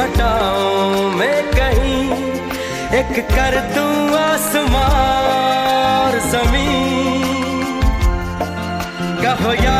घटाओं में कहीं एक कर दूं आसमां और ज़मीं। कहो या